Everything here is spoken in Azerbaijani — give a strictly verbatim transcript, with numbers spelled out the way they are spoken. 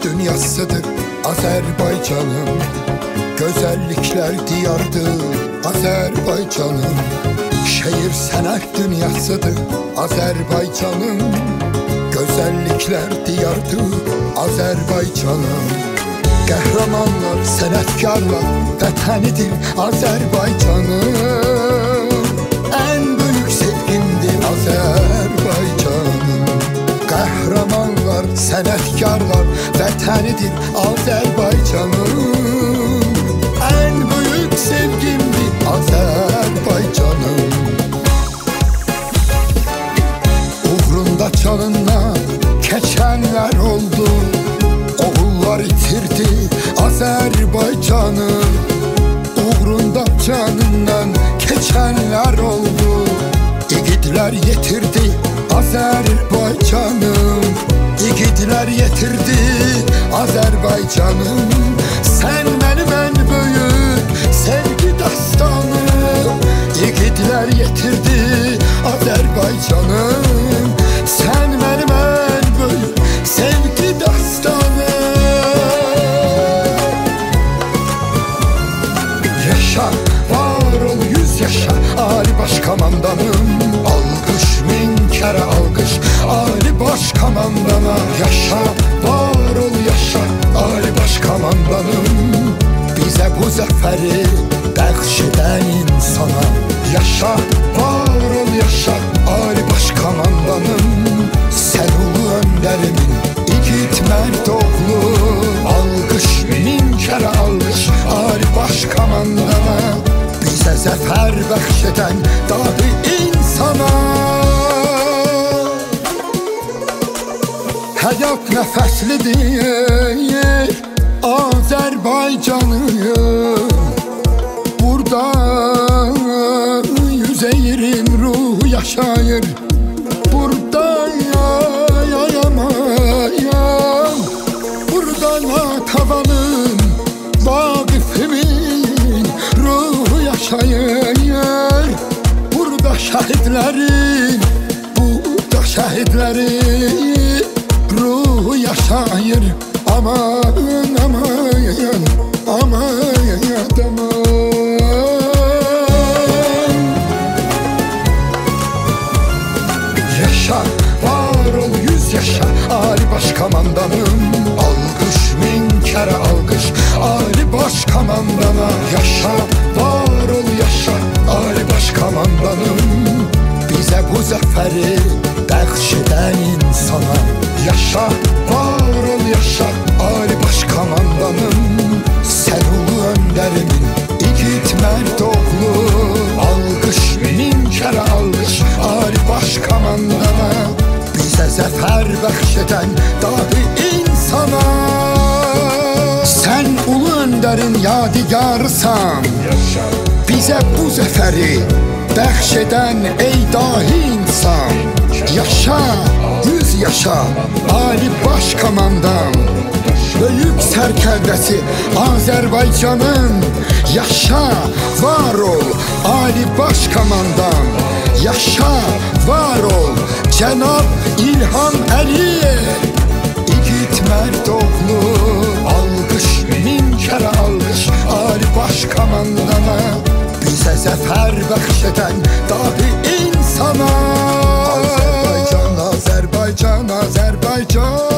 dünyasıdır Azerbaycanım. Güzellikler diyardır Azerbaycanım. Şehir sanat dünyasıdır Azerbaycanım. Güzellikler diyardır Azerbaycanım. Kahramanlar, sanatkarlar vatanidir Azerbaycanım. En büyük sevgimdir Azerbaycanım. Kahramanlar, sanatkarlar vatanidir Azerbaycanım. En büyük sevgimdir Azerbaycanım. Uğrunda canından keçenler oldu, oğullar itirdi Azerbaycanım. Uğrunda canından keçenler oldu, yiğitler yetirdi Azerbaycanım. Yiğitler yetirdi Azerbaycanım. Sen benim en büyük sevgi dastanım. Yiğitler yetirdi Azerbaycanım. Sen benim en büyük sevgi dastanım. Yaşa, var ol, yüz yaşa Ali Başkomandanım. Alkış, bin kere alkış Ali Başkomandana. Yaşa, var ol, yaşa Ali Başkomandanım. Bize bu zaferi bəxşedən insana. Yaşa, var ol, yaşa Ali Başkomandanım. Sen ulu önderimin igid mərd oğlu. Alkış, bin kere alkış Ali Başkomandana. Bize zafer bəxşedən dahi insana. Hayat nəfəslidir Azerbaycanım. Burada yüzeyrin ruhu yaşayır. Burada yayamayam. Burada Natavan'ın, Vaqifimin ruhu yaşayır. Burada şehitlerin, burada şehitlerin ruhu yaşayır. Aman aman aman aman. Yaşa, var ol, yüz yaşa Ali Başkomandanım. Alkış, bin kere alkış Ali Başkomandana. Yaşa, var ol, yaşa Ali Başkomandanım. Bize bu zaferi bəxşedən insana. Yaşa, var ol, yaşa Ali Başkomandanım. Sen ulu önderimin igid mərd oğlu. Alkış, bin kere alkış Ali Başkomandana. Bize zafer bəxşedən dahi insana. Sen ulu önderin yadigarısan. Bize bu zaferi bəxşedən ey dahi insan. Yaşa, yüz yaşa Ali Başkomandan. Büyük sərkərdəsi Azerbaycanın. Yaşa, var ol Ali Başkomandan. Yaşa, var ol Cenab İlham Əliyev. İgid mərd oğlu. Alkış, bin kere alkış Ali Başkomandana. Bize zafer bəxşedən dahi insana. Azerbaycan, Azerbaycan, Azerbaycan.